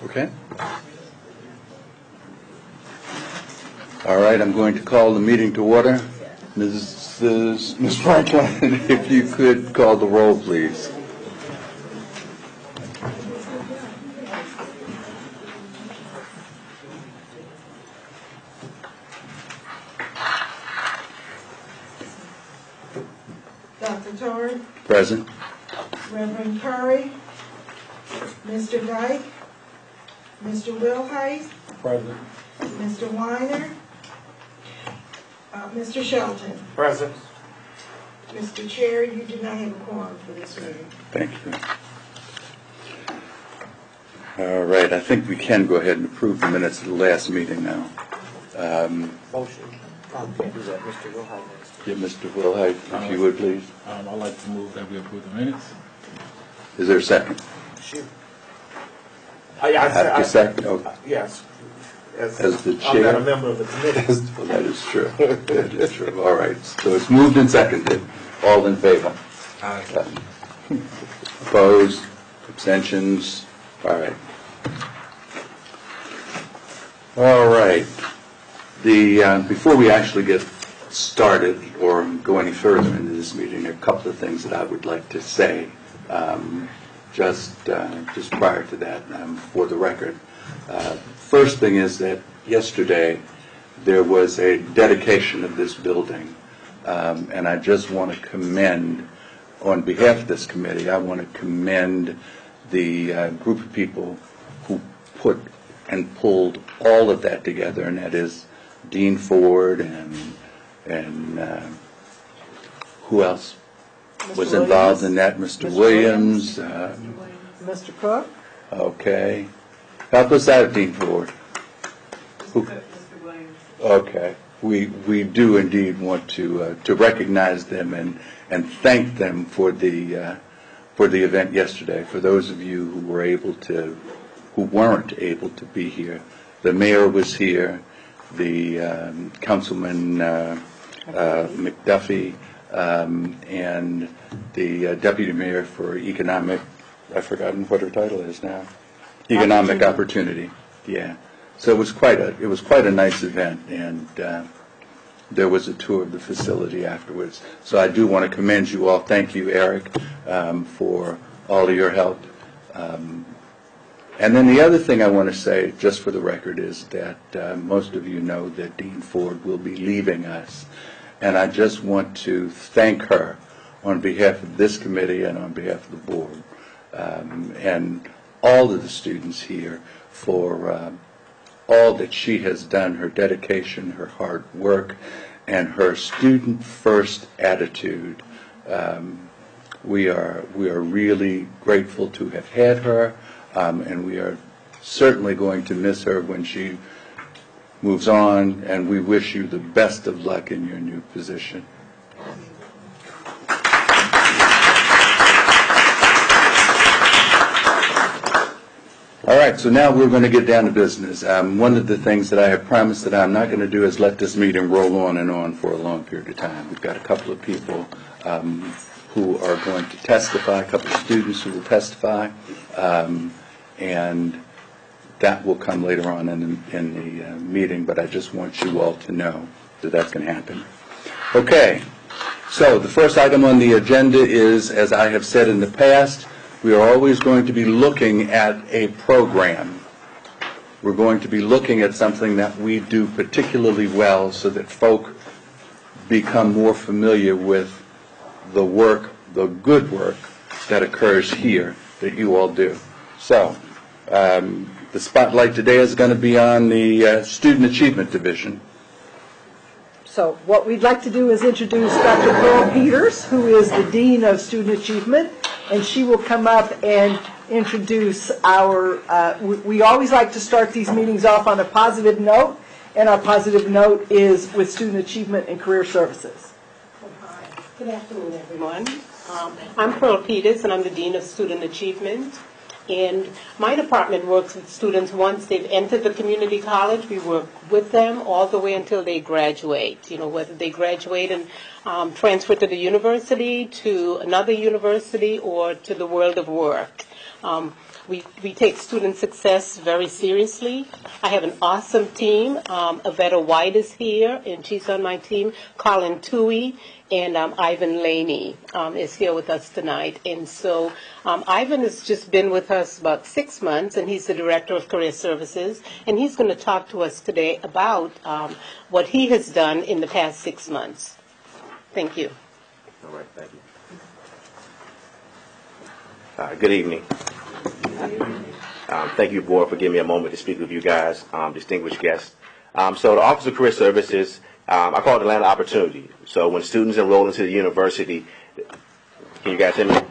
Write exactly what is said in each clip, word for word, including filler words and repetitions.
Okay. All right, I'm going to call the meeting to order. Missus Miz Franklin, if you could call the roll, please. Doctor Torrey, Present. Reverend Curry, Mister Dyke, Mister Wilhite, Present. Mister Weiner, uh, Mister Shelton. Present. Mister Chair, you do not have a quorum for this meeting. Thank you. All right, I think we can go ahead and approve the minutes of the last meeting now. Um, Motion. Um, can't do that, Mister Wilhite. yeah, Mister Wilhite, if you would, please. Um, I'd like to move that we approve the minutes. Is there a second? Shoot. I, I, I have to second. Oh, Yes. As, As the I'm chair. not a member of the committee. well, that is true. That is true. All right. So it's moved and seconded. All in favor? Aye. Opposed? Abstentions? All right. All right. The uh, before we actually get started or go any further into this meeting, there are a couple of things that I would like to say. Um, just uh, just prior to that, um, for the record. Uh, first thing is that yesterday there was a dedication of this building, um, and I just want to commend, on behalf of this committee, I want to commend the uh, group of people who put and pulled all of that together, and that is Dean Ford and and uh, who else Mister was Williams? involved in that? Mister Mister Williams. Uh, Mister Cook? okay. Help us out, Dean Ford. Who- Okay. We we do indeed want to uh, to recognize them and and thank them for the uh, for the event yesterday. For those of you who were able to, who weren't able to be here, the mayor was here, the um, councilman uh, uh, McDuffie, um, and the uh, deputy mayor for economic. I've forgotten what her title is now. Economic opportunity. Yeah. So it was quite a it was quite a nice event, and uh, there was a tour of the facility afterwards. So I do want to commend you all. Thank you, Eric, um, for all of your help. Um, and then the other thing I want to say, just for the record, is that uh, most of you know that Dean Ford will be leaving us, and I just want to thank her on behalf of this committee and on behalf of the board, um, and all of the students here for uh, all that she has done, her dedication, her hard work, and her student-first attitude. Um, we are we are really grateful to have had her, um, and we are certainly going to miss her when she moves on, and we wish you the best of luck in your new position. All right, so now we're going to get down to business. Um, one of the things that I have promised that I'm not going to do is let this meeting roll on and on for a long period of time. We've got a couple of people um, who are going to testify, a couple of students who will testify, um, and that will come later on in the, in the uh, meeting, but I just want you all to know that that's going to happen. Okay, so the first item on the agenda is, as I have said in the past, we are always going to be looking at a program. We're going to be looking at something that we do particularly well so that folk become more familiar with the work, the good work that occurs here that you all do. So, um, the spotlight today is going to be on the uh, Student Achievement Division. So what we'd like to do is introduce Doctor Pearl Peters, who is the Dean of Student Achievement, and she will come up and introduce our, uh, we, we always like to start these meetings off on a positive note, and our positive note is with Student Achievement and Career Services. Good afternoon, everyone. Um, I'm Pearl Peters, and I'm the Dean of Student Achievement. And my department works with students once they've entered the community college. We work with them all the way until they graduate. You know, whether they graduate and um, transfer to the university, to another university, or to the world of work. Um, we, we take student success very seriously. I have an awesome team. Um, Avetta White is here, and she's on my team. Colin Tui and um, Ivan Laney um, is here with us tonight. And so um, Ivan has just been with us about six months, and he's the Director of Career Services. And he's going to talk to us today about um, what he has done in the past six months. Thank you. All right, thank you. Uh, good evening. Um, thank you, Board, for giving me a moment to speak with you guys, um, distinguished guests. Um, so the Office of Career Services, um, I call it the land of opportunity. So when students enroll into the university, can you guys hear me?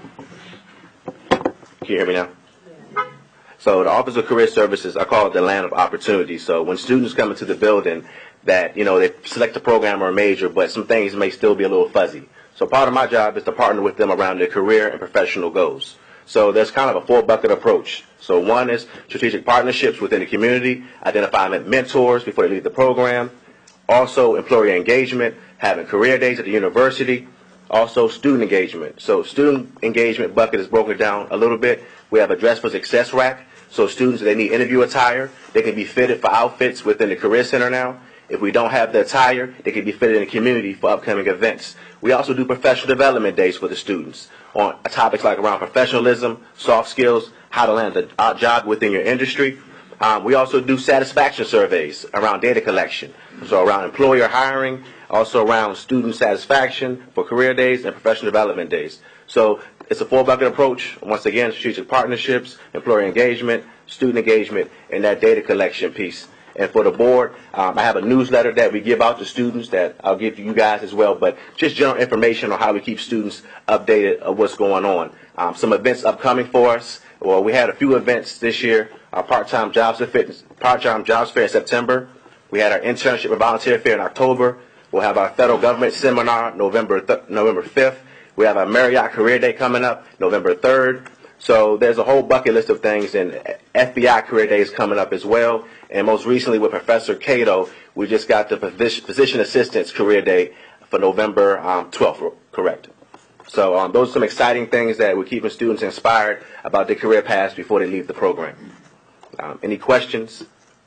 Can you hear me now? So the Office of Career Services, I call it the land of opportunity. So when students come into the building, that, you know, they select a program or a major, but some things may still be a little fuzzy. So part of my job is to partner with them around their career and professional goals. So there's kind of a four-bucket approach. So one is strategic partnerships within the community, identifying mentors before they leave the program, also employee engagement, having career days at the university, also student engagement. So student engagement bucket is broken down a little bit. We have a Dress for Success rack. So students, if they need interview attire, they can be fitted for outfits within the Career Center now. If we don't have the attire, they can be fitted in the community for upcoming events. We also do professional development days for the students on topics like around professionalism, soft skills, how to land a job within your industry. Um, we also do satisfaction surveys around data collection, so around employer hiring, also around student satisfaction for career days and professional development days. So it's a four-bucket approach. Once again, strategic partnerships, employer engagement, student engagement, and that data collection piece. And for the board, um, I have a newsletter that we give out to students that I'll give to you guys as well, but just general information on how we keep students updated of what's going on. Um, some events upcoming for us. Well, we had a few events this year. Our part-time jobs and fitness, part-time jobs fair in September. We had our internship and volunteer fair in October. We'll have our federal government seminar November th- November fifth. We have our Marriott Career Day coming up November third. So there's a whole bucket list of things, and F B I Career Day is coming up as well. And most recently with Professor Cato, we just got the Physician Assistant's Career Day for November um, twelfth, correct. So um, those are some exciting things that we're keeping students inspired about their career paths before they leave the program. Um, any questions?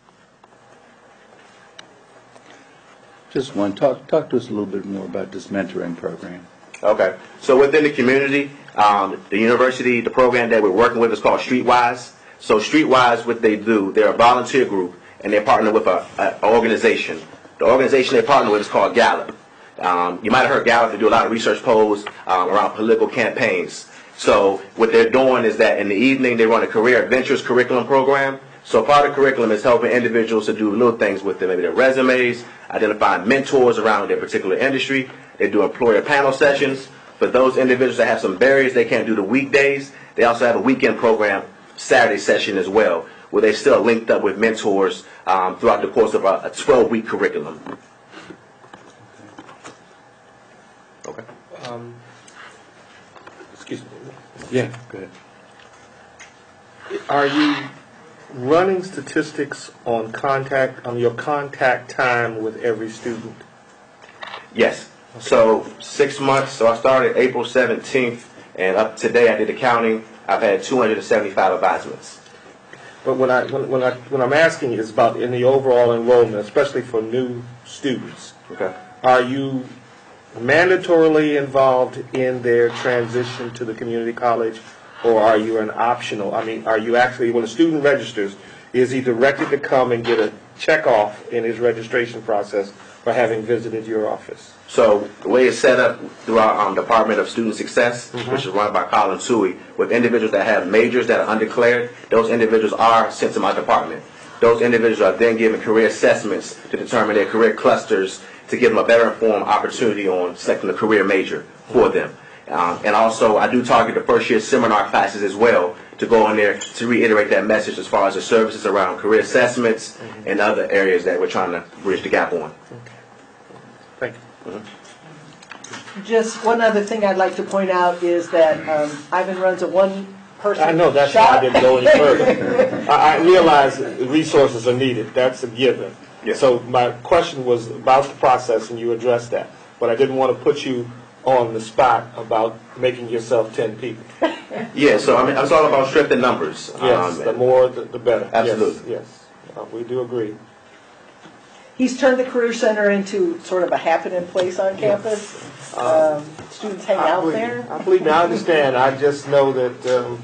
Just one. Talk, talk to us a little bit more about this mentoring program. Okay. So within the community, um, the university, the program that we're working with is called Streetwise. So Streetwise, what they do, they're a volunteer group, and they partner with a, a, a organization. The organization they partner with is called Gallup. Um, you might have heard Gallup. They do a lot of research polls um, around political campaigns. So what they're doing is that in the evening they run a career adventures curriculum program. So part of the curriculum is helping individuals to do little things with them, maybe their resumes, identifying mentors around their particular industry. They do employer panel sessions. For those individuals that have some barriers, they can't do the weekdays. They also have a weekend program, Saturday session as well, where they still linked up with mentors um, throughout the course of a twelve-week curriculum. Okay. Um, excuse me. Yeah, go ahead. Are you running statistics on contact on your contact time with every student? Yes. So six months. So I started April seventeenth, and up to today I did the counting. I've had two hundred seventy-five advisements. But when I when, when I when I'm asking is about in the overall enrollment, especially for new students. Okay. Are you mandatorily involved in their transition to the community college, or are you an optional? I mean, are you actually, when a student registers, is he directed to come and get a check off in his registration process for having visited your office? So the way it's set up through our um, Department of Student Success, mm-hmm. which is run by Colin Tui, with individuals that have majors that are undeclared, those individuals are sent to my department. Those individuals are then given career assessments to determine their career clusters to give them a better informed opportunity on selecting a career major for them. Um, and also, I do target the first year seminar classes as well to go in there to reiterate that message as far as the services around career assessments mm-hmm. and other areas that we're trying to bridge the gap on. Okay. Thank you. Mm-hmm. Just one other thing I'd like to point out is that um, Ivan runs a one-person I know, that's shop. why I didn't go any further. I, I realize that resources are needed. That's a given. Yes. So my question was about the process, and you addressed that. But I didn't want to put you on the spot about making yourself ten people. Yeah, so I mean, it's all about strength in numbers. Yes, Um, the more, the the better. Yes, Absolutely. Yes, Uh, we do agree. He's turned the Career Center into sort of a happening place on campus. Um, students hang I out believe- there. I believe, I understand, I just know that um,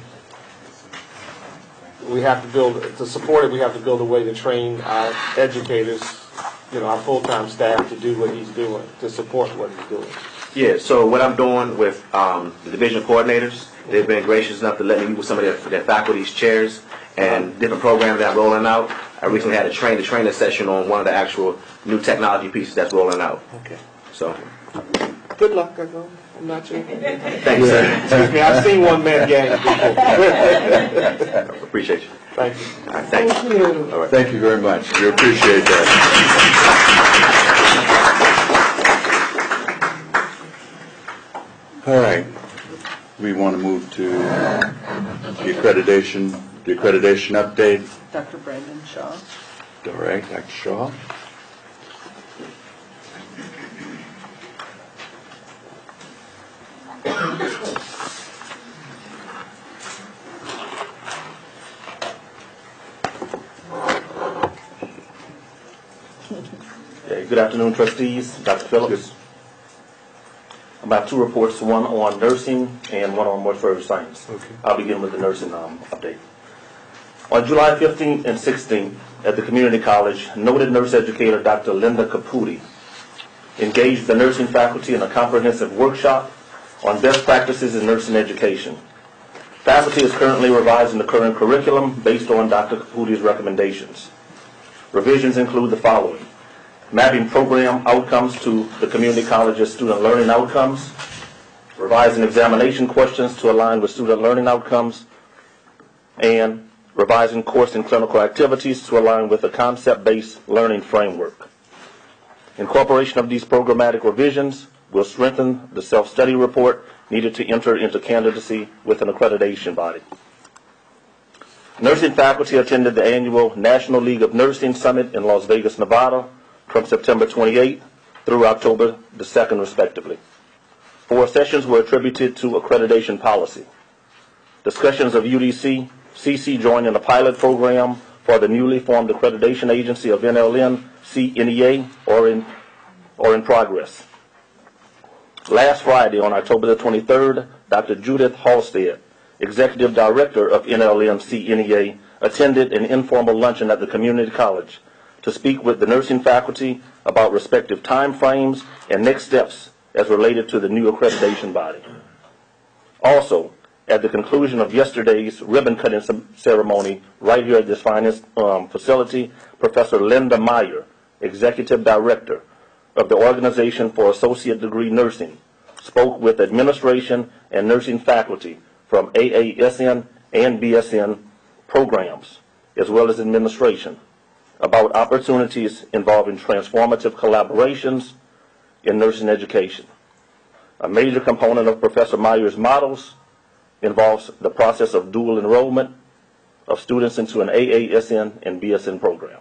we have to build, to support it, we have to build a way to train our educators, you know, our full-time staff to do what he's doing, to support what he's doing. Yeah, so what I'm doing with um, the division coordinators, they've been gracious enough to let me meet with some of their, their faculty's chairs and different programs that are rolling out. I recently had a train the trainer session on one of the actual new technology pieces that's rolling out. Okay. So, Good luck, I know. I'm not sure. thank you, sir. Excuse me, I've seen one-man gangs before. Appreciate you. Thank you. All right, thank you. you. All right. Thank you very much. We appreciate that. All right. We want to move to the accreditation, the accreditation update. Doctor Brandon Shaw. All right, Doctor Shaw. Okay, good afternoon, trustees. Doctor Phillips. I have two reports, one on nursing and one on mortuary science. Okay. I'll begin with the nursing um, update. On July fifteenth and sixteenth, at the community college, noted nurse educator Doctor Linda Caputi engaged the nursing faculty in a comprehensive workshop on best practices in nursing education. Faculty is currently revising the current curriculum based on Doctor Caputi's recommendations. Revisions include the following: mapping program outcomes to the community college's student learning outcomes, revising examination questions to align with student learning outcomes, and revising course and clinical activities to align with a concept-based learning framework. Incorporation of these programmatic revisions will strengthen the self-study report needed to enter into candidacy with an accreditation body. Nursing faculty attended the annual National League of Nursing Summit in Las Vegas, Nevada, from September twenty-eighth through October the second, respectively. Four sessions were attributed to accreditation policy. Discussions of U D C, C C joining a pilot program for the newly formed accreditation agency of N L N C N E A or in, or in progress. Last Friday, on October the twenty-third, Doctor Judith Halstead, Executive Director of N L N C N E A, attended an informal luncheon at the community college to speak with the nursing faculty about respective time frames and next steps as related to the new accreditation body. Also, at the conclusion of yesterday's ribbon-cutting ceremony right here at this finest um, facility, Professor Linda Meyer, Executive Director of the Organization for Associate Degree Nursing, spoke with administration and nursing faculty from A A S N and B S N programs, as well as administration, about opportunities involving transformative collaborations in nursing education. A major component of Professor Meyer's models involves the process of dual enrollment of students into an A A S N and B S N program.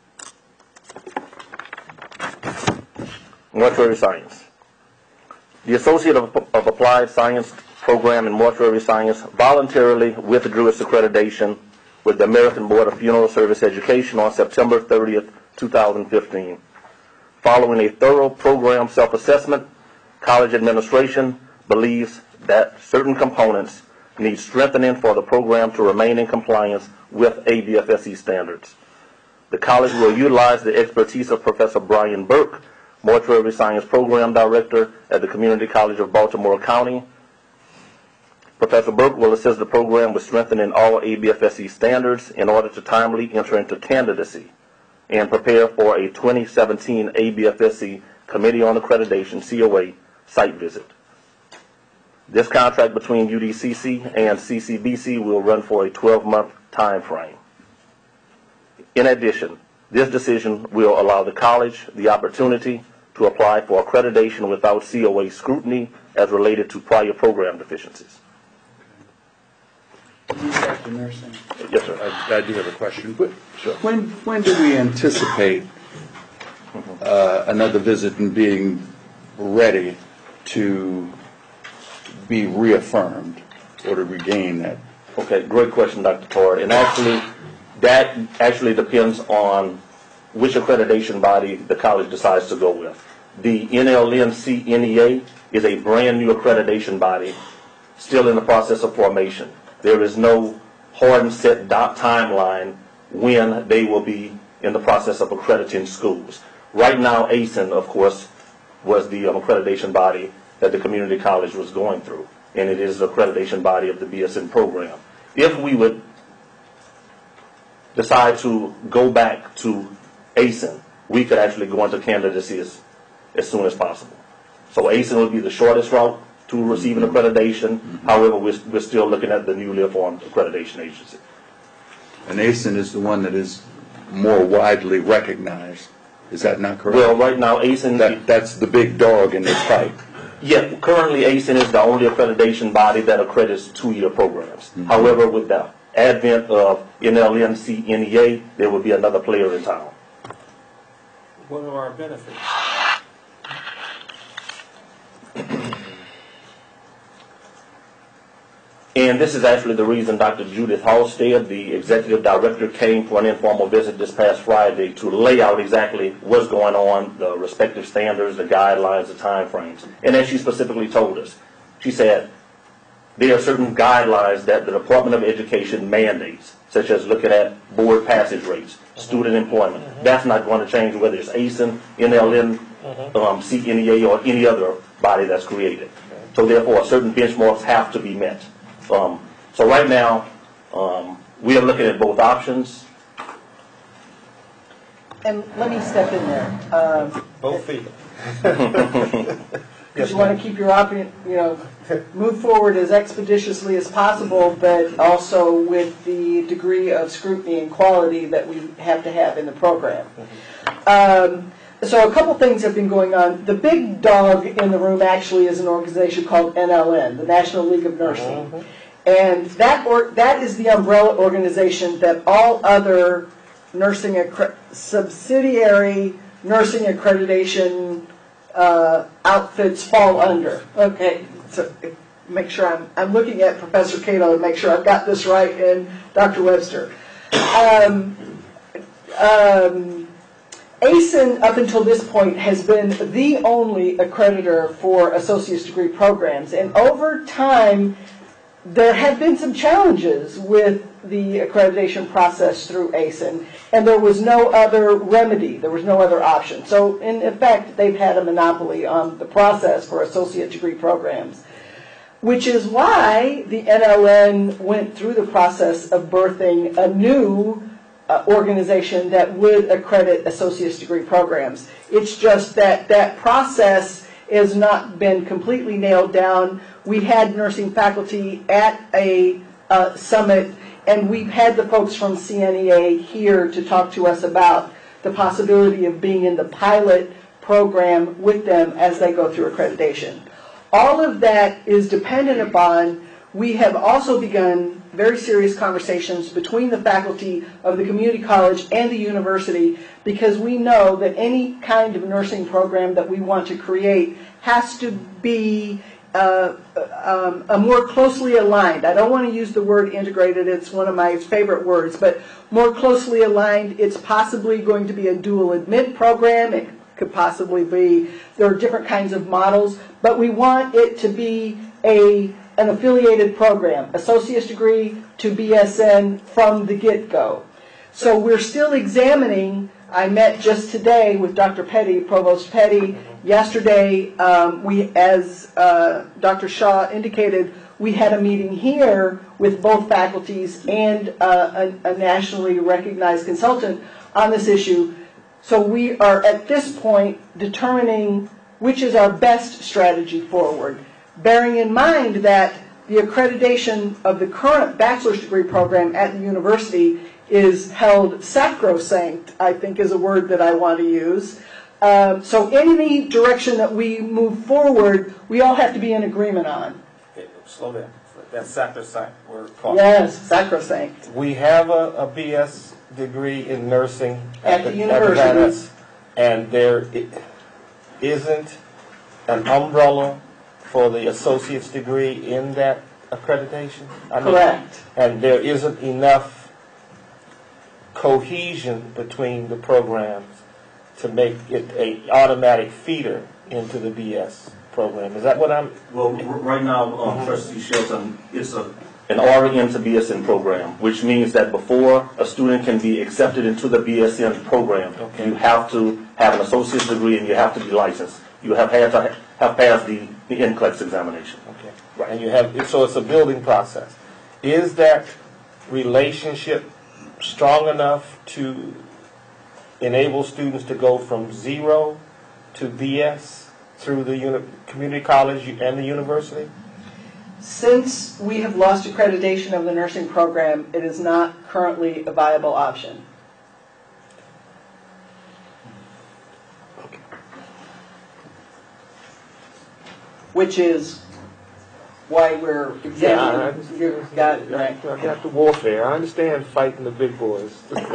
Mortuary Science. The Associate of, of Applied Science program in Mortuary Science voluntarily withdrew its accreditation with the American Board of Funeral Service Education on September thirtieth, two thousand fifteen. Following a thorough program self-assessment, college administration believes that certain components need strengthening for the program to remain in compliance with A B F S E standards. The college will utilize the expertise of Professor Brian Burke, Mortuary Science Program Director at the Community College of Baltimore County. Professor Burke will assist the program with strengthening all A B F S E standards in order to timely enter into candidacy and prepare for a twenty seventeen A B F S E Committee on Accreditation, C O A, site visit. This contract between U D C C and C C B C will run for a twelve-month time frame. In addition, this decision will allow the college the opportunity to apply for accreditation without C O A scrutiny as related to prior program deficiencies. Doctor Nursing? Yes, sir. I, I do have a question. But when, when do we anticipate uh, another visit and being ready to be reaffirmed or to regain that? Okay, great question, Doctor Todd. And actually, that actually depends on which accreditation body the college decides to go with. The N L N C N E A is a brand new accreditation body, still in the process of formation. There is no hard and set dot timeline when they will be in the process of accrediting schools. Right now, A S I N, of course, was the um, accreditation body that the community college was going through, and it is the accreditation body of the B S N program. If we would decide to go back to A S I N, we could actually go into candidacy as, as soon as possible. So A S I N would be the shortest route to receiving accreditation. Mm-hmm. However, we're, we're still looking at the newly formed accreditation agency. And A S I N is the one that is more widely recognized. Is that not correct? Well, right now, A S I N... That, that's the big dog in this fight. Yeah, currently A S I N is the only accreditation body that accredits two-year programs. Mm-hmm. However, with the advent of N L N C N E A, there will be another player in town. What are our benefits? And this is actually the reason Doctor Judith Halstead, the executive director, came for an informal visit this past Friday to lay out exactly what's going on, the respective standards, the guidelines, the time frames. And as she specifically told us, she said there are certain guidelines that the Department of Education mandates, such as looking at board passage rates, student employment. Mm-hmm. That's not going to change whether it's A S I N, N L N, mm-hmm. um, C N E A, or any other body that's created. Okay. So therefore, certain benchmarks have to be met. Um, so right now, um, we are looking at both options. And let me step in there. Um, Both feet. Because you want to keep your option, you know, move forward as expeditiously as possible, but also with the degree of scrutiny and quality that we have to have in the program. Um, so a couple things have been going on. The big dog in the room actually is an organization called N L N, the National League of Nursing. Mm-hmm. And that, or, that is the umbrella organization that all other nursing accre- subsidiary nursing accreditation uh, outfits fall under. Okay, so make sure I'm, I'm looking at Professor Cato to make sure I've got this right, and Doctor Webster. Um, um, A S I N, up until this point, has been the only accreditor for associate's degree programs. And over time, there have been some challenges with the accreditation process through A S I N, and there was no other remedy, there was no other option. So in effect, they've had a monopoly on the process for associate degree programs, which is why the N L N went through the process of birthing a new uh, organization that would accredit associate's degree programs. It's just that that process has not been completely nailed down. We had nursing faculty at a uh, summit, and we've had the folks from C N E A here to talk to us about the possibility of being in the pilot program with them as they go through accreditation. All of that is dependent upon, we have also begun very serious conversations between the faculty of the community college and the university, because we know that any kind of nursing program that we want to create has to be uh, um, a more closely aligned. I don't want to use the word integrated, it's one of my favorite words, but more closely aligned. It's possibly going to be a dual admit program. It could possibly be, there are different kinds of models, but we want it to be a an affiliated program, associate's degree to B S N from the get-go. So we're still examining. I met just today with Doctor Petty, Provost Petty. Yesterday, um, we, as uh, Doctor Shaw indicated, we had a meeting here with both faculties and uh, a, a nationally recognized consultant on this issue. So we are at this point determining which is our best strategy forward, bearing in mind that the accreditation of the current bachelor's degree program at the university is held sacrosanct, I think is a word that I want to use. Um, so any direction that we move forward, we all have to be in agreement on. Okay, slow down. That's sacrosanct. We're talking. Yes, sacrosanct. We have a, a B S degree in nursing at, at the, the university, at the, and there it isn't an umbrella for the associate's degree in that accreditation? I mean, Correct. And there isn't enough cohesion between the programs to make it a automatic feeder into the B S program. Is that what I'm? Well, r- right now, um, Trustee Shelton, it's a, an R N to B S N program, which means that before a student can be accepted into the B S N program, Okay. you have to have an associate's degree and you have to be licensed. You have had to ha- have passed the, the N C L E X examination. Okay. Right. And you have, so it's a building process. Is that relationship strong enough to enable students to go from zero to B S through the uni- community college and the university? Since we have lost accreditation of the nursing program, it is not currently a viable option. Which is why we're Yeah, I examining. just- You've got it, right. I got the warfare. I understand fighting the big boys.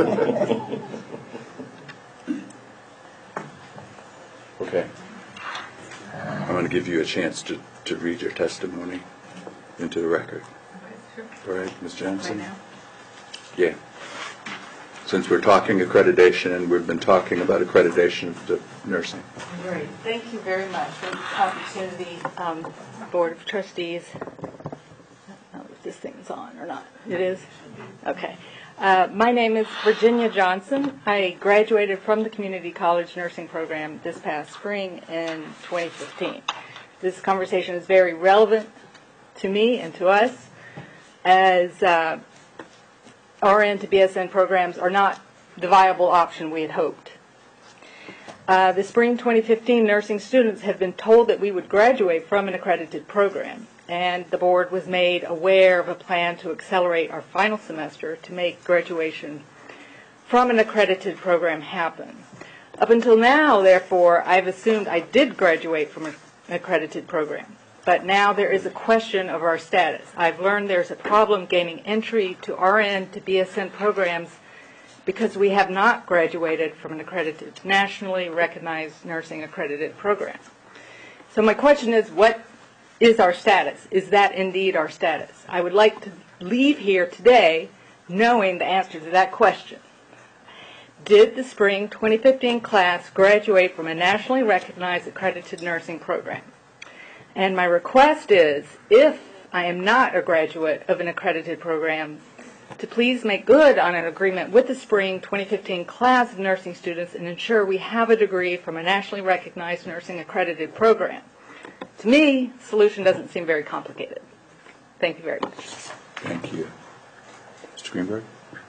Okay. I'm going to give you a chance to, to read your testimony into the record. All right, Miz Johnson? Right now? Yeah. Since we're talking accreditation and we've been talking about accreditation of the nursing. Great. Thank you very much for this opportunity, um, Board of Trustees. I don't know if this thing's on or not. It is? Okay. Uh, my name is Virginia Johnson. I graduated from the Community College Nursing Program this past spring in twenty fifteen. This conversation is very relevant to me and to us, as uh, R N to B S N programs are not the viable option we had hoped. Uh, the spring twenty fifteen nursing students have been told that we would graduate from an accredited program, and the board was made aware of a plan to accelerate our final semester to make graduation from an accredited program happen. Up until now, therefore, I've assumed I did graduate from an accredited program, but now there is a question of our status. I've learned there's a problem gaining entry to R N to B S N programs because we have not graduated from an accredited, nationally recognized nursing accredited program. So my question is, what is our status? Is that indeed our status? I would like to leave here today knowing the answer to that question. Did the spring twenty fifteen class graduate from a nationally recognized accredited nursing program? And my request is, if I am not a graduate of an accredited program, to please make good on an agreement with the spring twenty fifteen class of nursing students and ensure we have a degree from a nationally recognized nursing accredited program. To me, the solution doesn't seem very complicated. Thank you very much. Thank you. Mister Greenberg?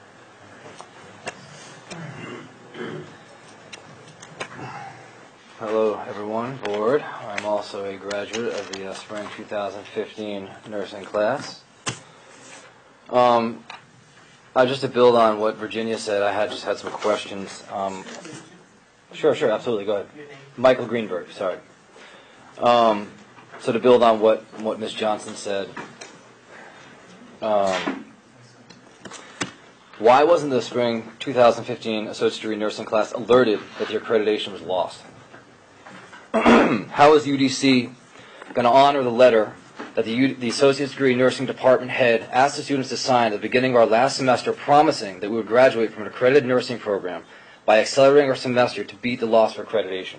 Hello, everyone, board. I'm also a graduate of the uh, spring two thousand fifteen nursing class. Um, uh, just to build on what Virginia said, I had just had some questions. Um, sure, sure, absolutely. Go ahead. Michael Greenberg. Sorry. Um, so to build on what what Miz Johnson said, um, why wasn't the spring two thousand fifteen associate degree nursing class alerted that the accreditation was lost? How is U D C going to honor the letter that the, U- the Associate's Degree Nursing Department head asked the students to sign at the beginning of our last semester, promising that we would graduate from an accredited nursing program by accelerating our semester to beat the loss for accreditation?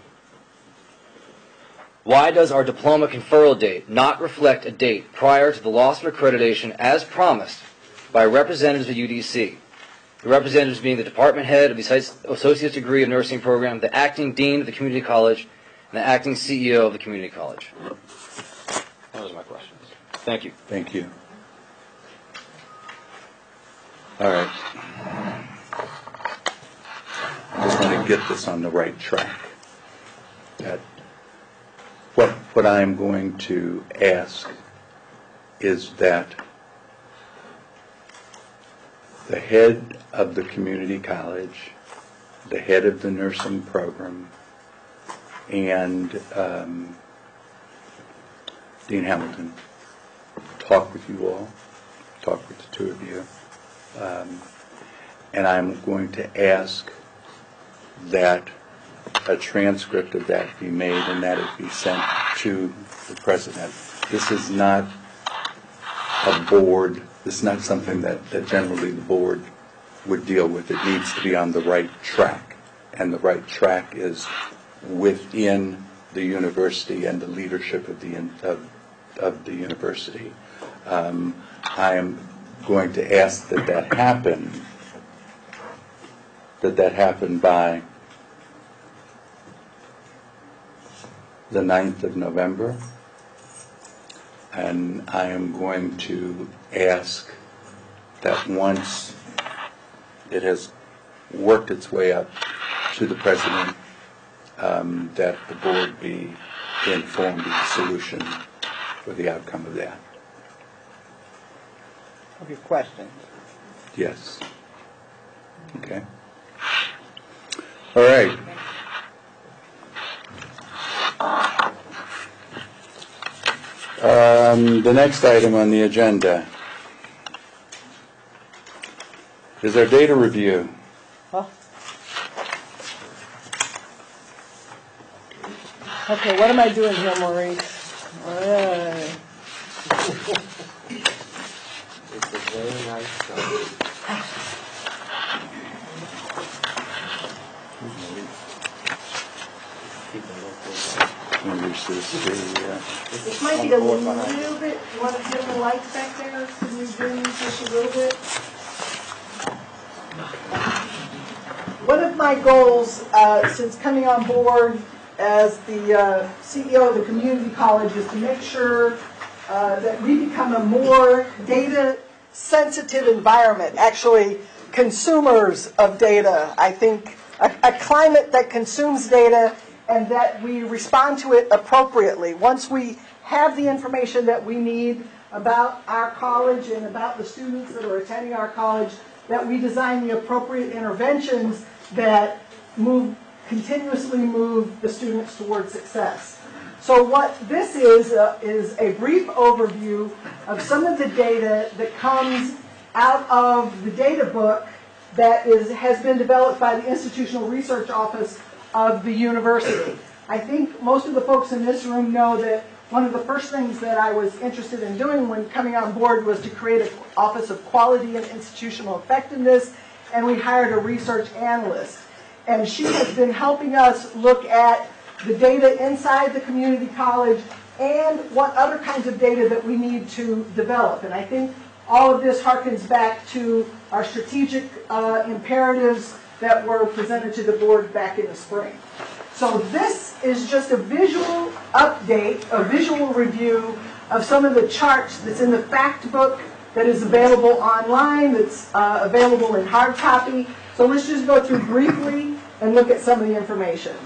Why does our diploma conferral date not reflect a date prior to the loss of accreditation as promised by representatives of U D C? The representatives being the department head of the Associate's Degree of Nursing Program, the acting dean of the community college, and the acting C E O of the community college. Those are my questions. Thank you. Thank you. All right. I just want to get this on the right track. That what, what I'm going to ask is that the head of the community college, the head of the nursing program, and um, Dean Hamilton talk with you all, talk with the two of you, um, and I'm going to ask that a transcript of that be made and that it be sent to the president. This is not a board, it's not something that, that generally the board would deal with. It needs to be on the right track, and the right track is within the university and the leadership of the of, of the university. Um, I am going to ask that that happen, that that happen by the ninth of November, and I am going to ask that once it has worked its way up to the president, um, that the board be informed of the solution for the outcome of that. Of your questions. Yes. Okay. All right. Um, the next item on the agenda is our data review. Huh? Okay, what am I doing here, Maurice? All right. It's a very nice song. This is the, uh, This might be a little bit, you want to dim the lights back there? Can you dim just a little bit? One of my goals uh, since coming on board as the uh, C E O of the community college is to make sure uh, that we become a more data-sensitive environment, actually consumers of data. I think a, a climate that consumes data and that we respond to it appropriately. Once we have the information that we need about our college and about the students that are attending our college, that we design the appropriate interventions that move, continuously move the students toward success. So what this is, uh, is a brief overview of some of the data that comes out of the data book that is, has been developed by the Institutional Research Office of the university. I think most of the folks in this room know that one of the first things that I was interested in doing when coming on board was to create an Office of Quality and Institutional Effectiveness, and we hired a research analyst. And she has been helping us look at the data inside the community college and what other kinds of data that we need to develop. And I think all of this harkens back to our strategic uh, imperatives that were presented to the board back in the spring. So this is just a visual update, a visual review of some of the charts that's in the fact book that is available online, that's uh, available in hard copy. So let's just go through briefly and look at some of the information.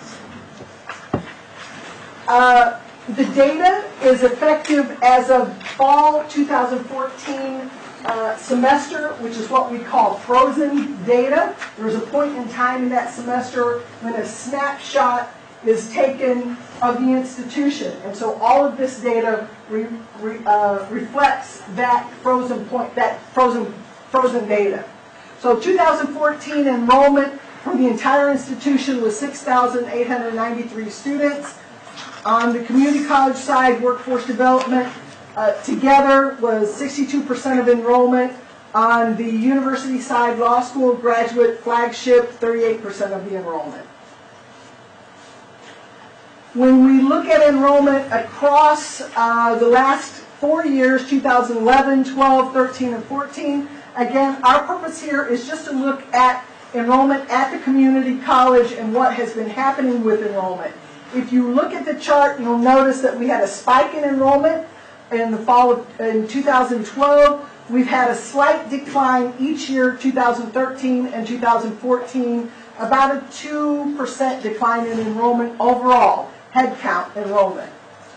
Uh, the data is effective as of fall two thousand fourteen Uh, semester, which is what we call frozen data. There's a point in time in that semester when a snapshot is taken of the institution. And so all of this data re, re, uh, reflects that frozen point, that frozen, frozen data. So two thousand fourteen enrollment for the entire institution was six thousand eight hundred ninety-three students. On the community college side, workforce development Uh, together was sixty-two percent of enrollment. On the university side, law school, graduate, flagship, thirty-eight percent of the enrollment. When we look at enrollment across uh, the last four years, two thousand eleven, twelve, thirteen, and fourteen, again, our purpose here is just to look at enrollment at the community college and what has been happening with enrollment. If you look at the chart, you'll notice that we had a spike in enrollment in the fall of in two thousand twelve. We've had a slight decline each year, two thousand thirteen and two thousand fourteen, about a two percent decline in enrollment overall, head count enrollment.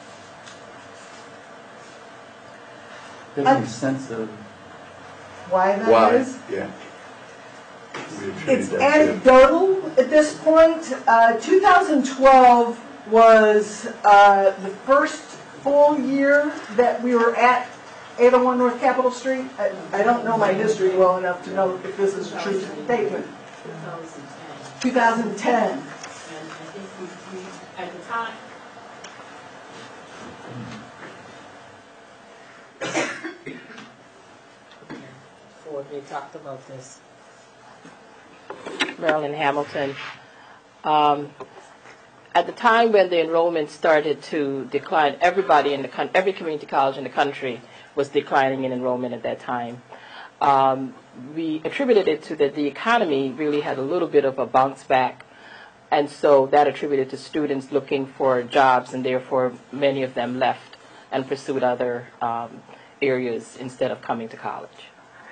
There's some sense of Why that why. is? Yeah. It's anecdotal at this point. Uh, two thousand twelve was uh, the first full year that we were at eight oh one North Capitol Street. I, I don't know my history well enough to know if this is a true statement. two thousand ten. At the time, with me talked about this. Marilyn Hamilton. Um, at the time when the enrollment started to decline, everybody in the coun- every community college in the country was declining in enrollment at that time. Um, we attributed it to that the economy really had a little bit of a bounce back, and so that attributed to students looking for jobs, and therefore many of them left and pursued other um, areas instead of coming to college.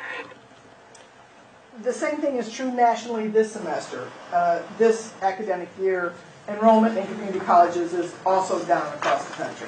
The same thing is true nationally this semester. Uh, this academic year, enrollment in community colleges is also down across the country.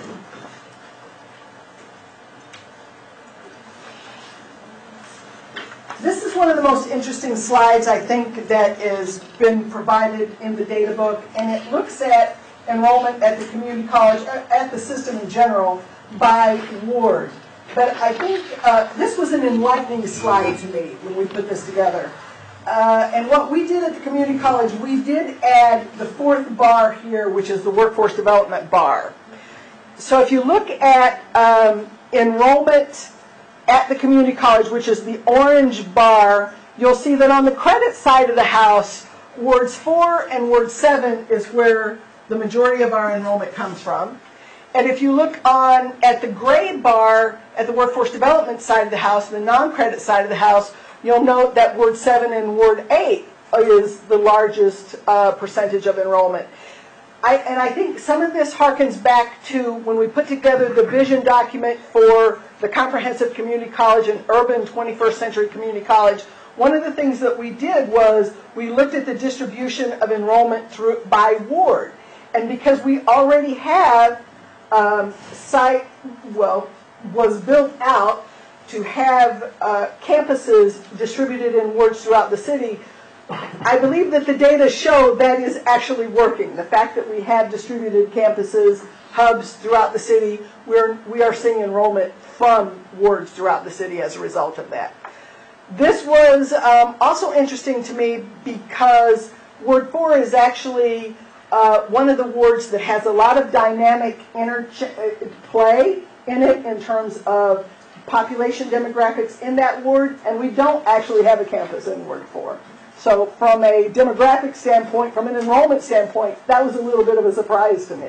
This is one of the most interesting slides, I think, that has been provided in the data book, and it looks at enrollment at the community college, at the system in general, by ward. But I think uh, this was an enlightening slide to me when we put this together. Uh, and what we did at the community college, we did add the fourth bar here, which is the workforce development bar. So if you look at um, enrollment at the community college, which is the orange bar, you'll see that on the credit side of the house, wards four and ward seven is where the majority of our enrollment comes from. And if you look on at the gray bar at the workforce development side of the house, the non-credit side of the house, you'll note that ward seven and ward eight is the largest uh, percentage of enrollment. I, and I think some of this harkens back to when we put together the vision document for the Comprehensive Community College and Urban twenty-first Century Community College. One of the things that we did was we looked at the distribution of enrollment through by ward. And because we already have um, site, well, was built out to have uh, campuses distributed in wards throughout the city, I believe that the data show that is actually working. The fact that we have distributed campuses, hubs throughout the city, we're, we are seeing enrollment from wards throughout the city as a result of that. This was um, also interesting to me because Ward four is actually uh, one of the wards that has a lot of dynamic interplay in it in terms of population demographics in that ward, and we don't actually have a campus in Ward four. So from a demographic standpoint, from an enrollment standpoint, that was a little bit of a surprise to me.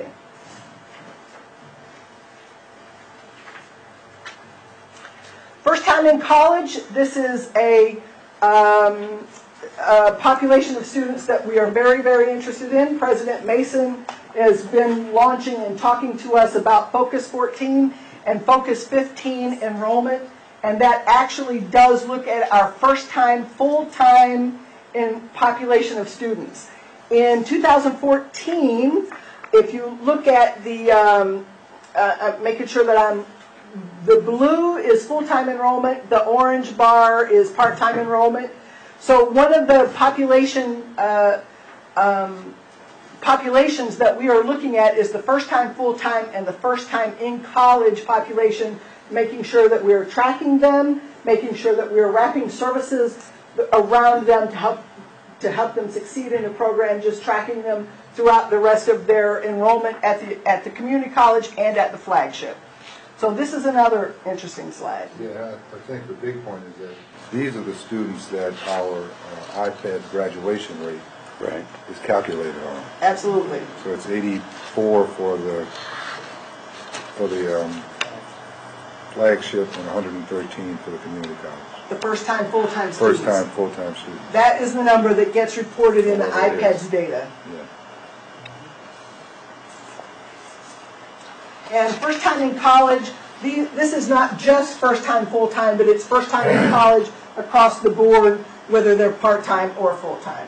First time in college, this is a, um, a population of students that we are very, very interested in. President Mason has been launching and talking to us about Focus fourteen and Focus fifteen enrollment, and that actually does look at our first time, full-time in population of students. In two thousand fourteen, if you look at the, um, uh, uh, making sure that I'm, the blue is full-time enrollment, the orange bar is part-time enrollment. So one of the population uh, um, populations that we are looking at is the first-time full-time and the first-time in college population, making sure that we are tracking them, making sure that we are wrapping services around them to help to help them succeed in the program, just tracking them throughout the rest of their enrollment at the at the community college and at the flagship. So this is another interesting slide. Yeah, I think the big point is that these are the students that our uh, iPad graduation rate Right. is calculated on. Absolutely. So it's eighty-four for the for the um, flagship and one hundred thirteen for the community college. The first time full-time students. First time full-time students. That is the number that gets reported in the Oh, it iPad's is. data. Yeah. And first time in college, the, this is not just first time full-time, but it's first time in college across the board, whether they're part-time or full-time.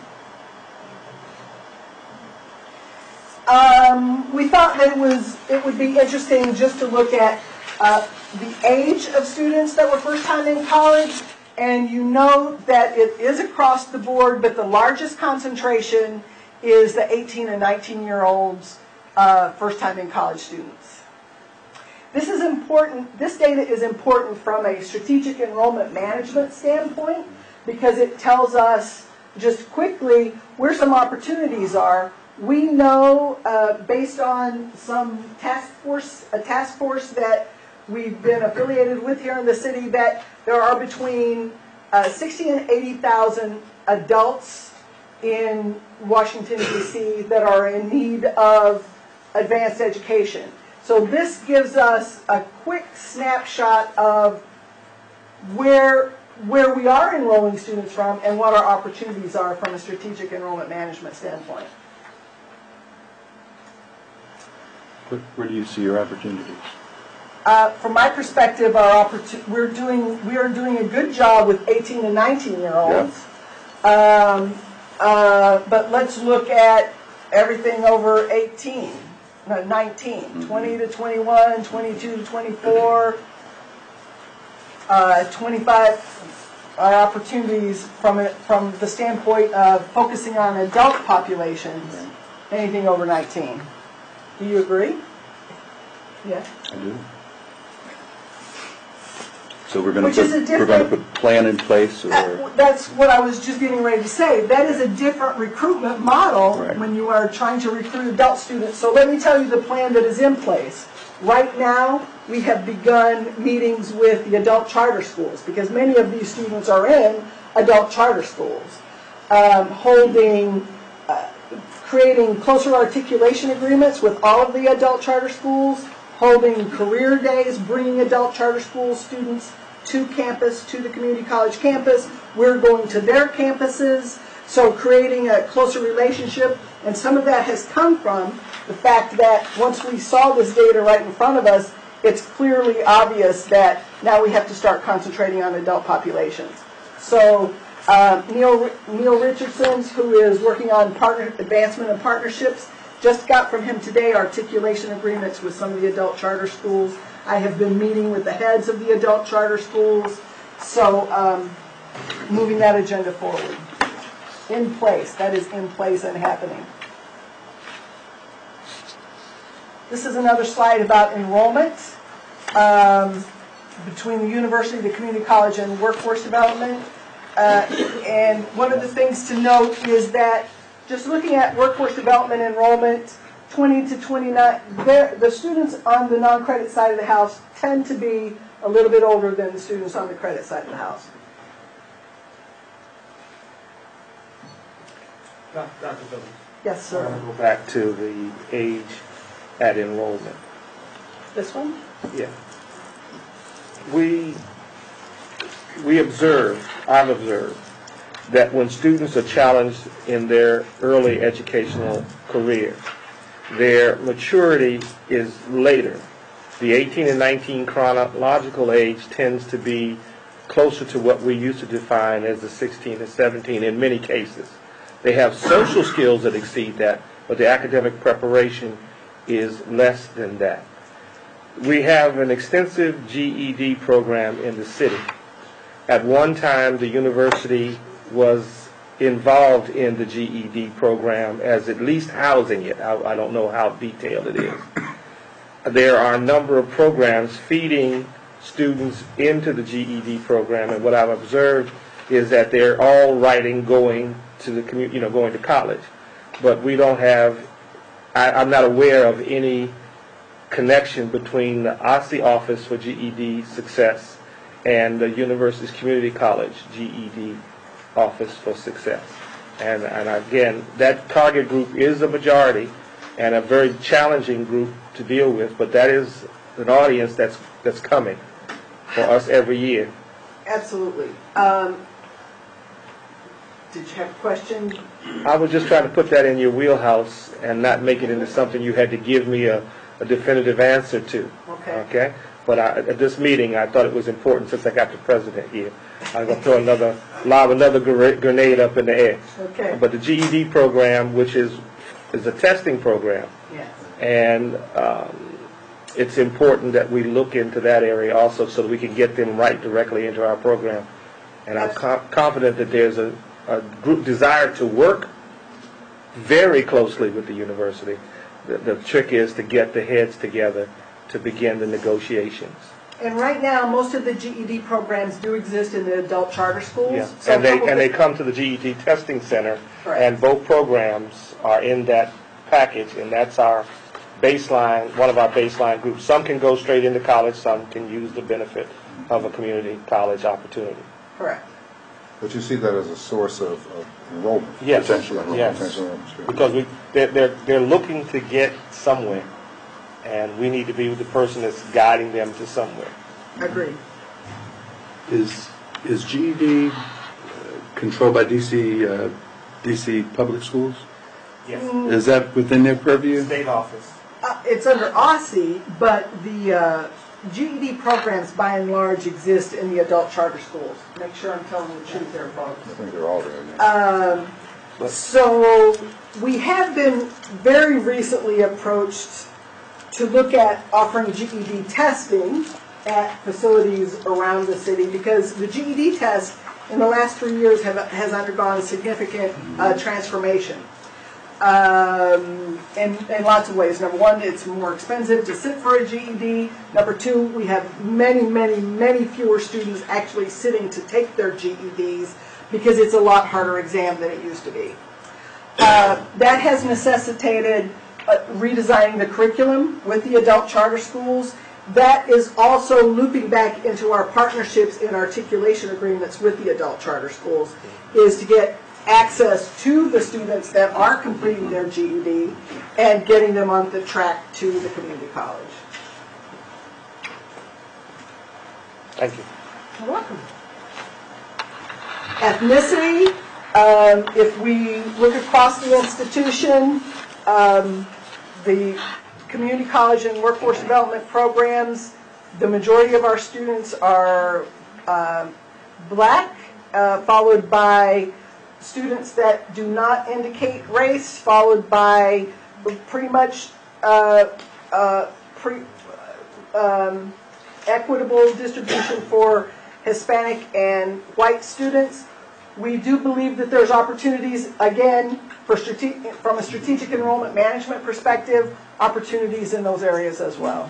Um, we thought that it was it would be interesting just to look at uh, the age of students that were first time in college, and you know that it is across the board, but the largest concentration is the eighteen and nineteen year olds uh, first time in college students. This is important. This data is important from a strategic enrollment management standpoint because it tells us just quickly where some opportunities are. We know, uh, based on some task force, a task force that we've been affiliated with here in the city, that there are between uh, sixty and eighty thousand adults in Washington, D C that are in need of advanced education. So this gives us a quick snapshot of where, where we are enrolling students from and what our opportunities are from a strategic enrollment management standpoint. Where, where do you see your opportunities? Uh, from my perspective, our opportu- we're doing we are doing a good job with eighteen and nineteen year olds. Um, uh, but let's look at everything over eighteen, no, nineteen, mm-hmm. twenty to twenty-one, twenty-two to twenty-four, uh, twenty-five. Our opportunities from it from the standpoint of focusing on adult populations, mm-hmm. anything over nineteen. Do you agree? Yeah. I do. So we're going Which to is a put, we're going to different- put a plan in place, or Uh, That's what I was just getting ready to say. That is a different recruitment model Right. when you are trying to recruit adult students. So let me tell you the plan that is in place. Right now, we have begun meetings with the adult charter schools because many of these students are in adult charter schools, um, holding, uh, creating closer articulation agreements with all of the adult charter schools, holding career days, bringing adult charter school students to campus, to the community college campus. We're going to their campuses, so creating a closer relationship. And some of that has come from the fact that once we saw this data right in front of us, it's clearly obvious that now we have to start concentrating on adult populations. So uh, Neil, Neil Richardson, who is working on partner advancement and partnerships, just got from him today articulation agreements with some of the adult charter schools. I have been meeting with the heads of the adult charter schools, so um, moving that agenda forward. In place, that is in place and happening. This is another slide about enrollment um, between the university, the community college, and workforce development. Uh, and one of the things to note is that just looking at workforce development enrollment, twenty to twenty-nine, the students on the non-credit side of the house tend to be a little bit older than the students on the credit side of the house. Doctor Phillips. Yes, I want sir. to go back to the age at enrollment. This one? Yeah. We, we observe, I've observed, that when students are challenged in their early educational career, their maturity is later. The eighteen and nineteen chronological age tends to be closer to what we used to define as the sixteen and seventeen in many cases. They have social skills that exceed that, but the academic preparation is less than that. We have an extensive G E D program in the city. At one time, the university was involved in the G E D program as at least housing it. I, I don't know how detailed it is. There are a number of programs feeding students into the G E D program, and what I've observed is that they're all writing going to the community, you know, going to college. But we don't have, I, I'm not aware of any connection between the O S C E Office for G E D Success and the university's community college G E D Office for Success. And, and again, that target group is a majority and a very challenging group to deal with, but that is an audience that's, that's coming for us every year. Absolutely. Um, did you have a question? I was just trying to put that in your wheelhouse and not make it into something you had to give me a, a definitive answer to. Okay. Okay? But I, at this meeting, I thought it was important since I got the president here. I'm going to throw another, lob another gre- grenade up in the air. Okay. But the G E D program, which is is a testing program, Yes. and um, it's important that we look into that area also so that we can get them right directly into our program. And I'm com- confident that there's a, a group desire to work very closely with the university. The, the trick is to get the heads together to begin the negotiations. And right now, most of the G E D programs do exist in the adult charter schools. Yeah. So And they probably- and they come to the G E D testing center, Correct. and both programs are in that package, and that's our baseline, one of our baseline groups. Some can go straight into college, some can use the benefit of a community college opportunity. Correct. But you see that as a source of, of enrollment? Yes, Potential enrollment, yes. potential enrollment stream. Because we, they're, they're, they're looking to get somewhere, and we need to be the person that's guiding them to somewhere. Agreed. Is, is G E D uh, controlled by D C, uh, D C Public Schools? Yes. Is that within their purview? State office. Uh, it's under O S C, but the uh, G E D programs by and large exist in the adult charter schools. Make sure I'm telling the truth there, folks. I think they're all there. Yeah. Um, so we have been very recently approached to look at offering G E D testing at facilities around the city because the G E D test in the last three years have, has undergone a significant uh, transformation. Um, in, in lots of ways. Number one, it's more expensive to sit for a G E D. Number two, we have many, many, many fewer students actually sitting to take their G E Ds because it's a lot harder exam than it used to be. Uh, that has necessitated uh, redesigning the curriculum with the adult charter schools. That is also looping back into our partnerships and articulation agreements with the adult charter schools, is to get access to the students that are completing their G E D and getting them on the track to the community college. Thank you. You're welcome. Ethnicity, um, if we look across the institution, um, the community college and workforce development programs, the majority of our students are uh, black, uh, followed by students that do not indicate race, followed by pretty much uh, uh, pre, um, equitable distribution for Hispanic and white students. We do believe that there's opportunities, again, for strate- from a strategic enrollment management perspective, opportunities in those areas as well.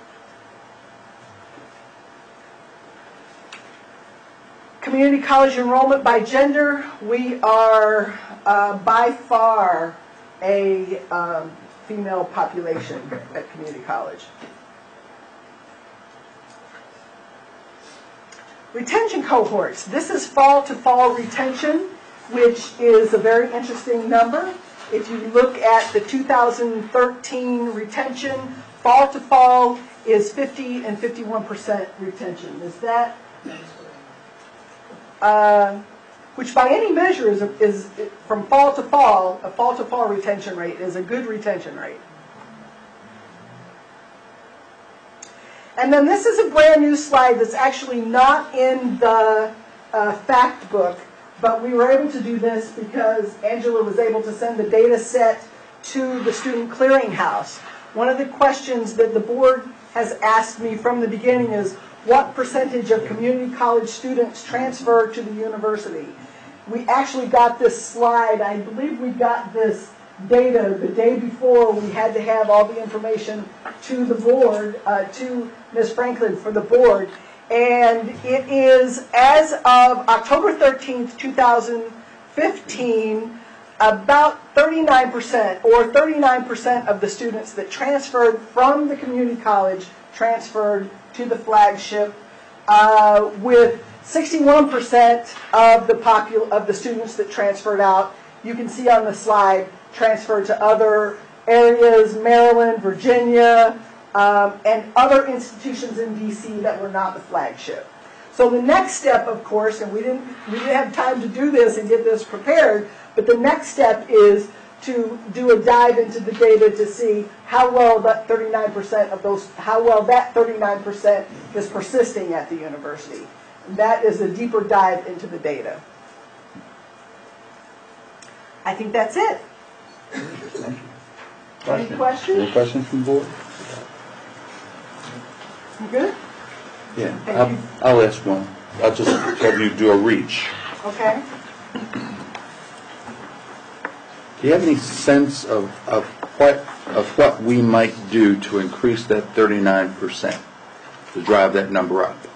Community college enrollment by gender, we are uh, by far a um, female population at community college. Retention cohorts. This is fall to fall retention, which is a very interesting number. If you look at the two thousand thirteen retention, fall to fall is fifty and fifty-one percent retention. Is that? Uh, which by any measure is, a, is from fall to fall, a fall to fall retention rate is a good retention rate. And then this is a brand new slide that's actually not in the uh, fact book, but we were able to do this because Angela was able to send the data set to the Student Clearinghouse. One of the questions that the board has asked me from the beginning is, what percentage of community college students transfer to the university? We actually got this slide, I believe we got this data the day before we had to have all the information to the board, uh, to Miz Franklin for the board. And it is, as of October thirteenth, two thousand fifteen, about thirty-nine percent or thirty-nine percent of the students that transferred from the community college transferred to the flagship, uh, with sixty-one percent of the popul of the students that transferred out, you can see on the slide, transferred to other areas, Maryland, Virginia, um, and other institutions in D C that were not the flagship. So the next step, of course, and we didn't we didn't have time to do this and get this prepared, but the next step is to do a dive into the data to see how well that thirty-nine percent of those, how well that thirty-nine percent is persisting at the university. And that is a deeper dive into the data. I think that's it. Thank you. Any questions? Any questions from the board? You good? Yeah, Thank I'll, you. I'll ask one. I'll just have you do a reach. Okay. Do you have any sense of, of what of what we might do to increase that thirty-nine percent, to drive that number up?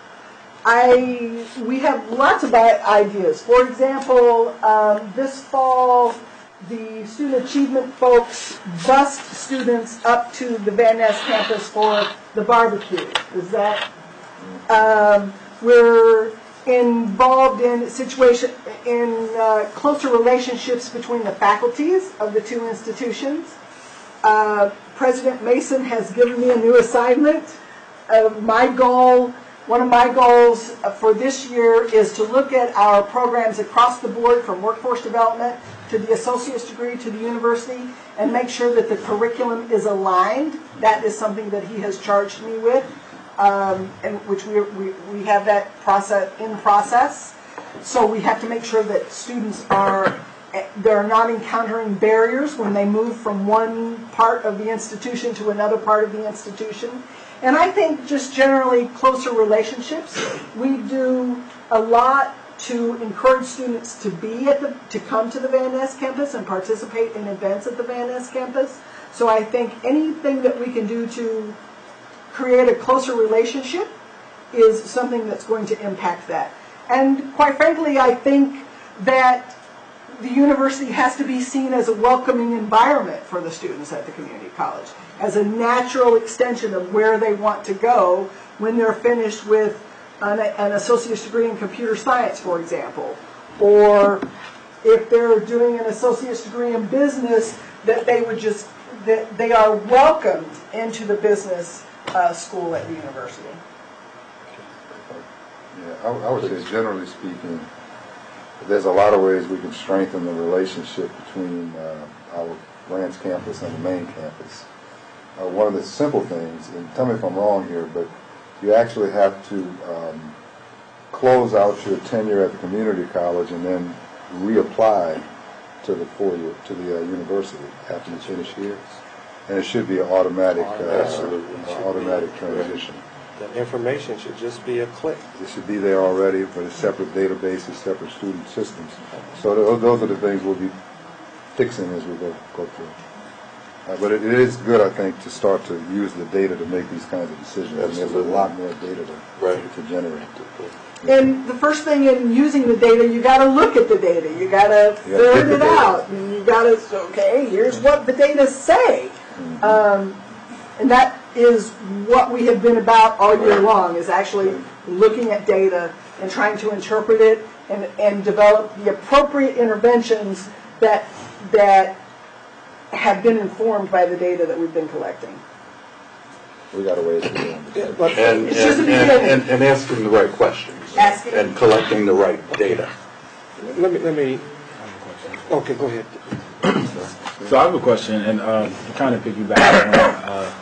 I we have lots of ideas. For example, um, this fall, the student achievement folks bussed students up to the Van Ness campus for the barbecue. Is that? Um, we're involved in situation, in uh, closer relationships between the faculties of the two institutions. Uh, President Mason has given me a new assignment. Uh, my goal, one of my goals for this year is to look at our programs across the board from workforce development to the associate's degree to the university and make sure that the curriculum is aligned. That is something that he has charged me with, um, and which we, we, we have that process in process. So we have to make sure that students are they're not encountering barriers when they move from one part of the institution to another part of the institution. And I think just generally closer relationships. We do a lot to encourage students to be at the, to come to the Van Ness campus and participate in events at the Van Ness campus. So I think anything that we can do to create a closer relationship is something that's going to impact that. And quite frankly, I think that the university has to be seen as a welcoming environment for the students at the community college, as a natural extension of where they want to go when they're finished with an, an associate's degree in computer science, for example, or if they're doing an associate's degree in business, that they would just, that they are welcomed into the business uh, school at the university. Yeah, I, I would say generally speaking, there's a lot of ways we can strengthen the relationship between uh, our branch campus and the main campus. Uh, one of the simple things, and tell me if I'm wrong here, but you actually have to um, close out your tenure at the community college and then reapply to the four-year, to the uh, university after you finish here. And it should be an automatic, uh, uh, automatic transition. The information should just be a click. It should be there already, but it's separate databases, separate student systems. So those, those are the things we'll be fixing as we go, go through. Uh, but it, it is good, I think, to start to use the data to make these kinds of decisions. And there's a lot more data to, right. to generate. And the first thing in using the data, you got to look at the data. You got to ferret it out. And you got to, okay, here's what the data say. Mm-hmm. um, and that is what we have been about all year long, is actually looking at data and trying to interpret it and, and develop the appropriate interventions that that have been informed by the data that we've been collecting. We got a ways to go. And, It's just a and, beginning. and, and asking the right questions. Asking. And collecting the right data. Let me, let me, okay, go ahead. So I have a question, and uh, to kind of piggyback on, uh,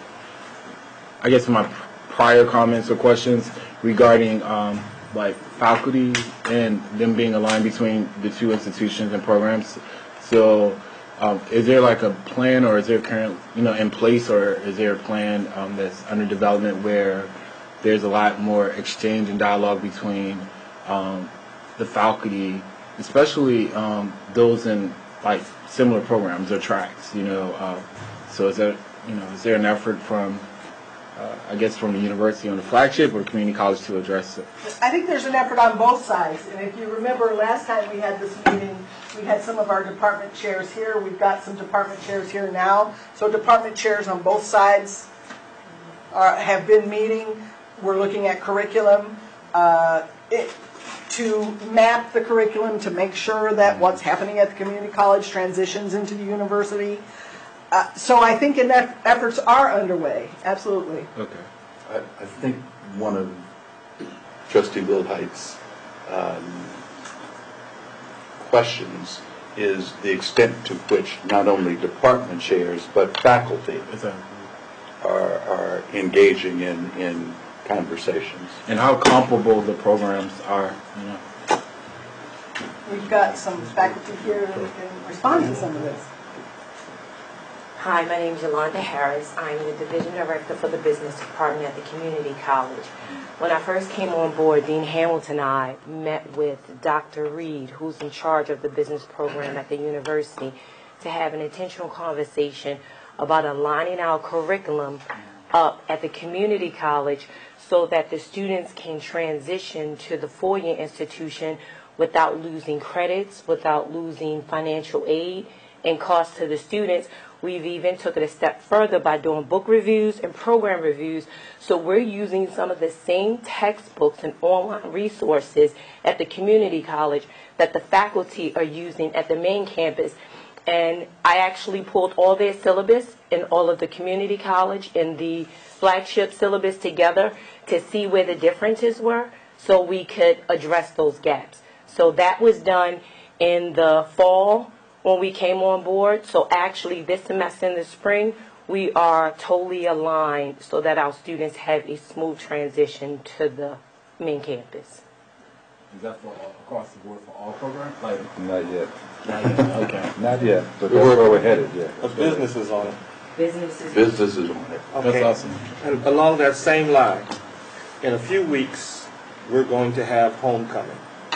I guess, my prior comments or questions regarding um, like faculty and them being aligned between the two institutions and programs. So, um, is there like a plan, or is there current, you know, in place, or is there a plan um, that's under development where there's a lot more exchange and dialogue between um, the faculty, especially um, those in like similar programs or tracks, you know? Uh, so is there, you know, is there an effort from Uh, I guess from the university on the flagship or community college to address it? I think there's an effort on both sides. And if you remember last time we had this meeting, we had some of our department chairs here. We've got some department chairs here now. So department chairs on both sides are, have been meeting. We're looking at curriculum uh, it, to map the curriculum to make sure that what's happening at the community college transitions into the university. Uh, so I think in that efforts are underway, absolutely. Okay. I, I think one of Trustee Wilhite's um, questions is the extent to which not only department chairs but faculty are, are engaging in, in conversations. And how comparable the programs are, you know? We've got some faculty here who can respond to some of this. Hi, my name is Yolanda Harris. I'm the Division Director for the Business Department at the Community College. When I first came on board, Dean Hamilton and I met with Doctor Reed, who's in charge of the business program at the university, to have an intentional conversation about aligning our curriculum up at the community college so that the students can transition to the four-year institution without losing credits, without losing financial aid, in cost to the students. We've even took it a step further by doing book reviews and program reviews. So we're using some of the same textbooks and online resources at the community college that the faculty are using at the main campus. And I actually pulled all their syllabus in all of the community college and the flagship syllabus together to see where the differences were so we could address those gaps. So that was done in the fall when we came on board. So actually this semester in the spring, we are totally aligned so that our students have a smooth transition to the main campus. Is that for all, across the board for all programs? Like, Not yet. not yet. Okay. Not yet, but that's where we're headed, yeah. A business is on it. Businesses. Businesses on it. Okay. That's awesome. And along that same line, in a few weeks, we're going to have homecoming.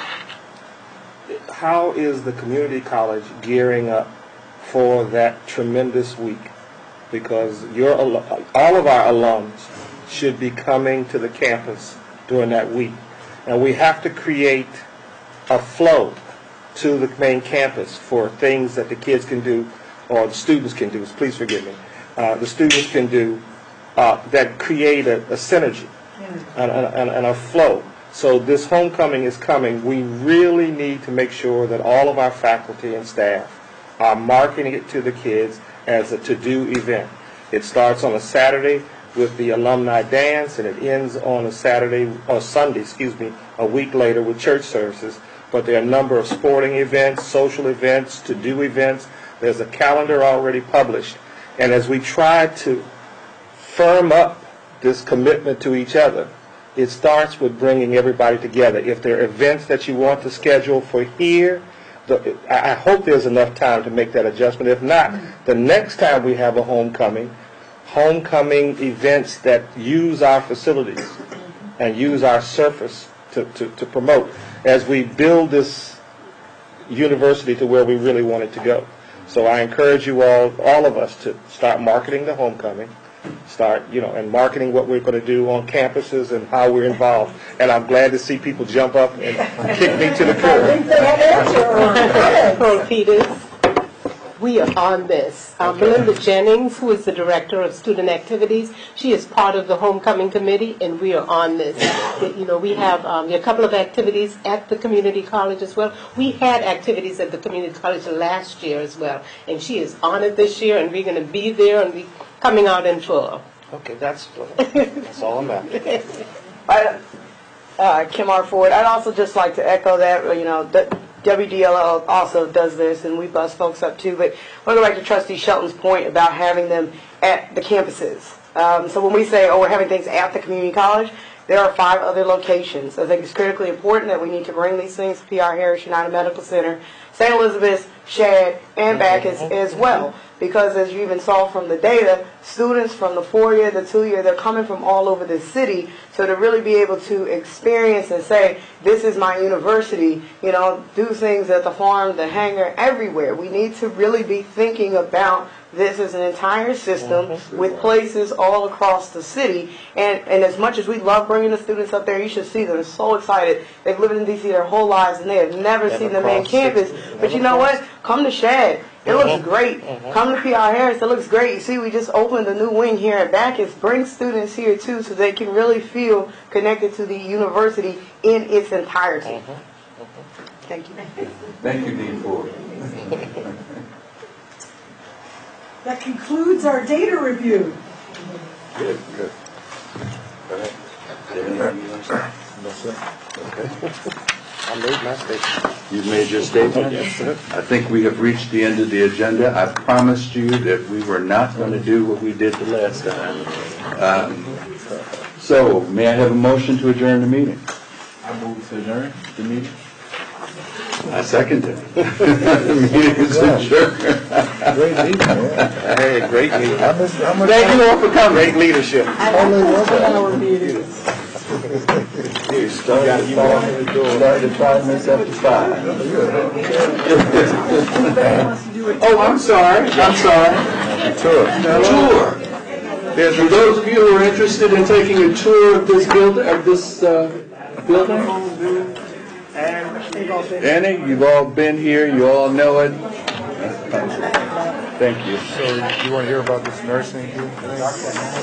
How is the community college gearing up for that tremendous week? Because your al- all of our alums should be coming to the campus during that week. And we have to create a flow to the main campus for things that the kids can do, or the students can do, please forgive me, uh, the students can do uh, that create a, a synergy and, and, and a flow. So this homecoming is coming. We really need to make sure that all of our faculty and staff are marketing it to the kids as a to-do event. It starts on a Saturday with the alumni dance, and it ends on a Saturday, or Sunday, excuse me, a week later with church services. But there are a number of sporting events, social events, to-do events. There's a calendar already published. And as we try to firm up this commitment to each other, it starts with bringing everybody together. If there are events that you want to schedule for here, the, I I hope there's enough time to make that adjustment. If not, the next time we have a homecoming, homecoming events that use our facilities and use our surface to, to, to promote as we build this university to where we really want it to go. So I encourage you all, all of us, to start marketing the homecoming, start, you know, and marketing what we're going to do on campuses and how we're involved. And I'm glad to see people jump up and kick me to the curb. Pearl Peters, we are on this. Um, Melinda Jennings, who is the Director of Student Activities, she is part of the Homecoming Committee, and we are on this. You know, we have um, a couple of activities at the community college as well. We had activities at the community college last year as well, and she is on it this year, and we're going to be there and be coming out in full. Okay, that's, that's all I'm after. I, uh, Kim R. Ford, I'd also just like to echo that, you know, that W D L L also does this, and we bus folks up too. But I want to go back to Trustee Shelton's point about having them at the campuses. Um, so when we say, oh, we're having things at the community college, there are five other locations. I think it's critically important that we need to bring these things to P R Harris United Medical Center, Saint Elizabeth's, Shad, and Bacchus as well. Because as you even saw from the data, students from the four-year, the two-year, they're coming from all over the city. So to really be able to experience and say, this is my university, you know, do things at the farm, the hangar, everywhere. We need to really be thinking about this as an entire system with places all across the city. And, and as much as we love bringing the students up there, you should see them. They're so excited. They've lived in D C their whole lives, and they have never, never seen the main campus. But you know what? Come to Shad. It looks great. Come to P R Harris. It looks great. You see, we just opened a new wing here at Bacchus. Bring students here, too, so they can really feel connected to the university in its entirety. Thank you. Thank you, Dean Ford. That concludes our data review. Good, good. I made my statement. You've made your statement? Yes, sir. I think we have reached the end of the agenda. I promised you that we were not going to do what we did the last time. Um, So, may I have a motion to adjourn the meeting? I move to adjourn the meeting. I second it. The meeting is adjourned. Great meeting, man. Hey, great meeting. How much, how much Thank you all for coming. Great leadership. Our meetings. You started started five minutes after five. Oh, I'm sorry, I'm sorry. tour? Tour. There's For those of you who are interested in taking a tour of this building, of this uh, building, Annie, you've all been here, you all know it. Thank you. So you want to hear about this nursing?